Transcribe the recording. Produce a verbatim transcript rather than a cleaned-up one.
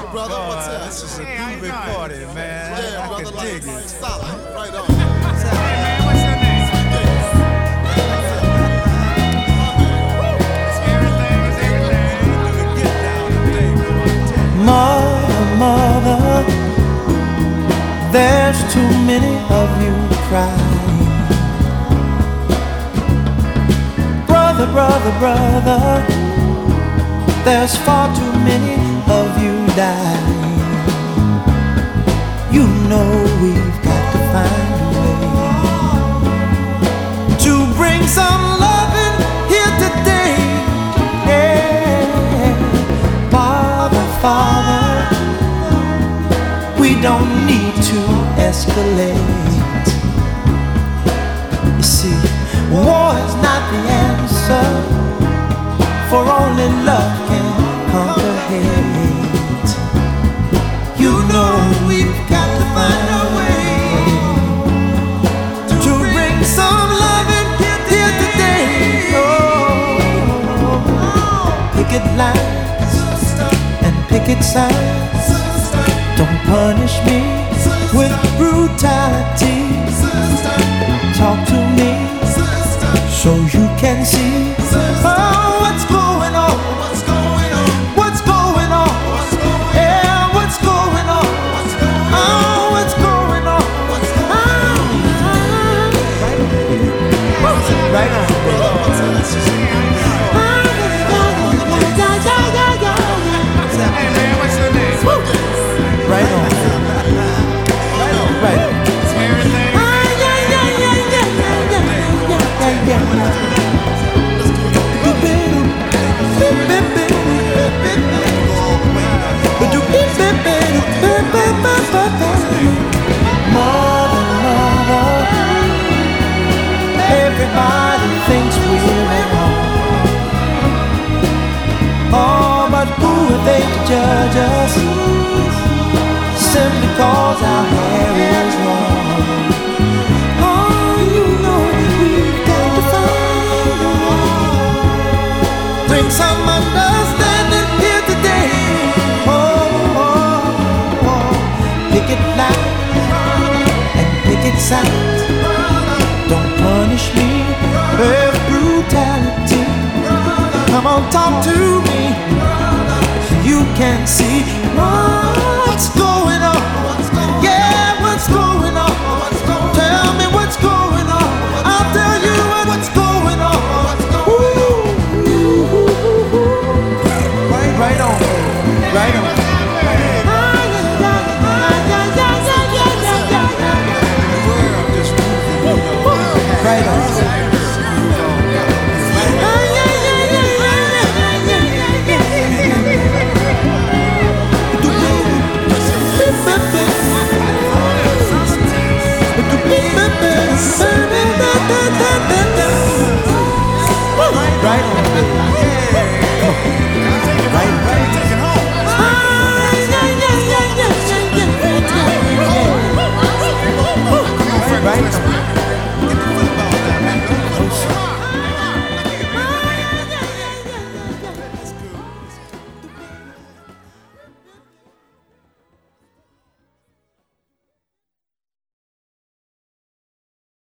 good, brother? God, What's up? this is a Hey, how you groovy doing? party, man. Yeah, I brother, can like, dig like it. solid. Right on. Hey, man, what's your name? It's everything, it's everything. Get down today, boy. Mother, mother, there's too many of you crying. Brother, brother, brother, there's far too many of you dying. You know we've got to find a way to bring some loving here today. Yeah. Father, Father, we don't need to escalate. You see, war is not the answer, for only love can conquer hate. You know we've got to find a way to bring some loving here today. Oh, picket lines and picket signs don't punish me with brutality. Talk to me so you can see oh, what's going on. What's going on? Yeah, what's going on? Oh, what's going on? Ah, right on. Hey, man, what's your name? Right on. Right on. Right on. It's everything. Mother, mother, everybody thinks we're wrong. Oh, but who are they to judge us? Simply cause our hair is long. Oh, you know we've got to find a way. Bring some understanding here today. Oh, oh, oh. Picket line and picket signs don't punish me with brutality. Come on, talk to me so you can see what's going on. Yeah, what's going on? Tell me what's going on. I'll tell you what's going on. Ooh, ooh, ooh, ooh. Right on, right on.